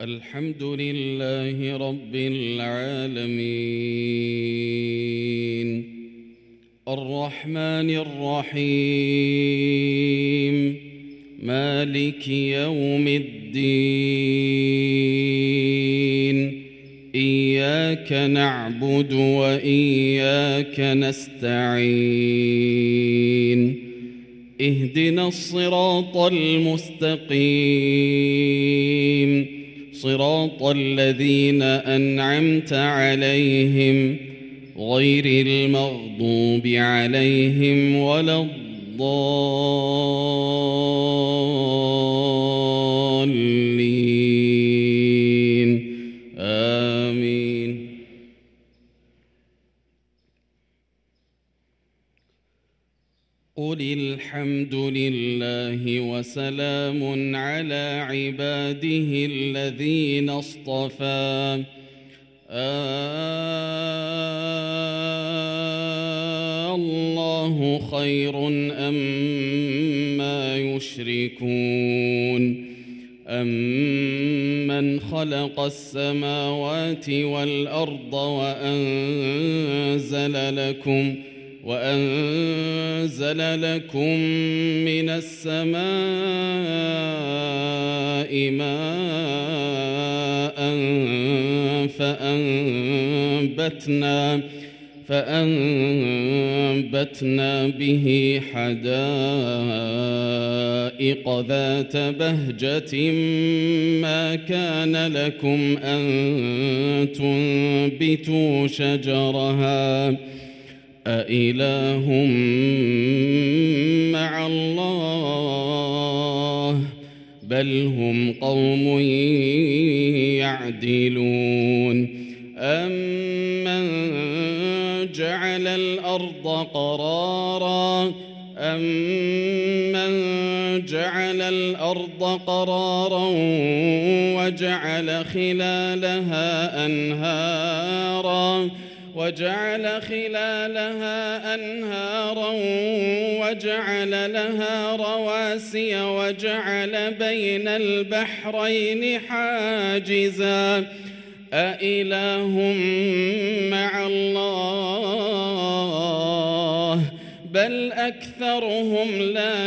الحمد لله رب العالمين الرحمن الرحيم مالك يوم الدين إياك نعبد وإياك نستعين اهدنا الصراط المستقيم صراط الذين أنعمت عليهم غير المغضوب عليهم ولا الضالين آمين. قل الحمد لله وسلام على عباده الذين اصطفى الله خير أما يشركون أمن خلق السماوات والأرض وأنزل لكم من السماء ماء فأنبتنا به حدائق ذات بهجة ما كان لكم أن تنبتوا شجرها أإله مع الله بل هم قوم يعدلون أمن جعل الأرض قرارا وجعل خلالها أنهارا وجعل لها رواسي وجعل بين البحرين حاجزا أإله مع الله بل أكثرهم لا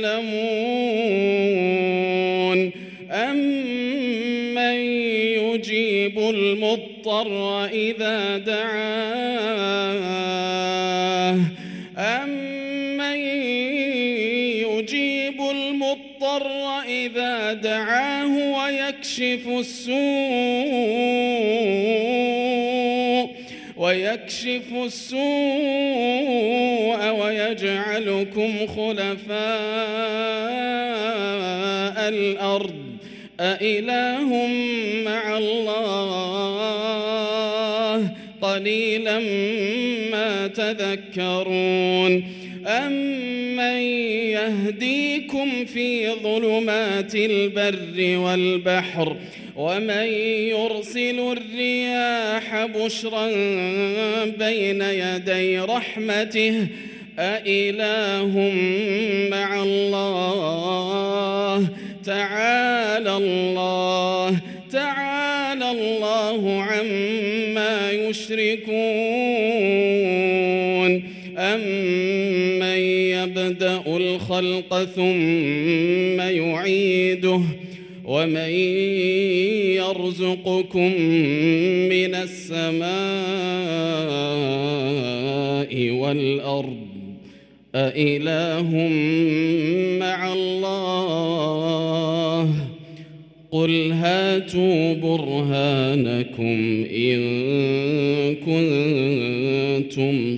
يعلمون أمن يجيب المضطر إذا دعاه ويكشف السوء ويجعلكم خلفاء الأرض أإله مع الله قليلا ما تذكرون أمن يهديكم في ظلمات البر والبحر ومن يرسل الرياح بشرا بين يدي رحمته أإله مع الله تعالى الله عما يشركون أمن يبدأ الخلق ثم يعيده ومن يرزقكم من السماء والأرض أإله مع الله قل هاتوا برهانكم إن كنتم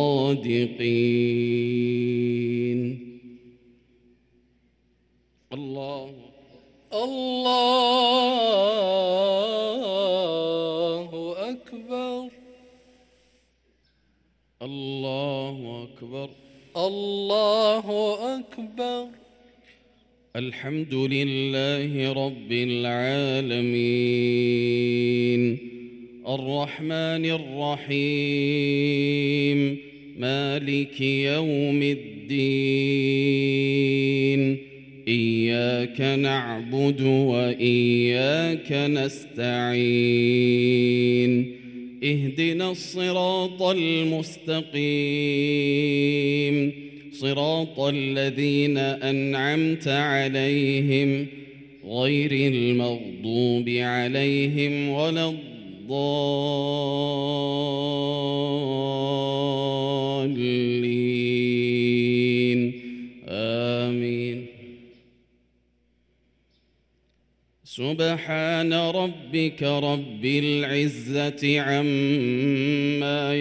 صادقين. الله أكبر الله أكبر الله أكبر. الحمد لله رب العالمين الرحمن الرحيم مالك يوم الدين إياك نعبد وإياك نستعين اهدنا الصراط المستقيم صراط الذين أنعمت عليهم غير المغضوب عليهم ولا الضالين آمين. سبحان ربك رب العزة عما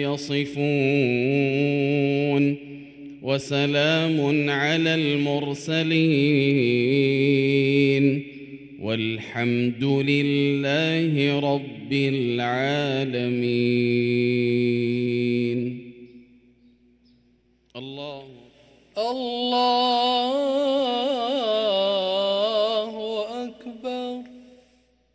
يصفون وسلام على المرسلين والحمد لله رب العالمين. الله الله أكبر.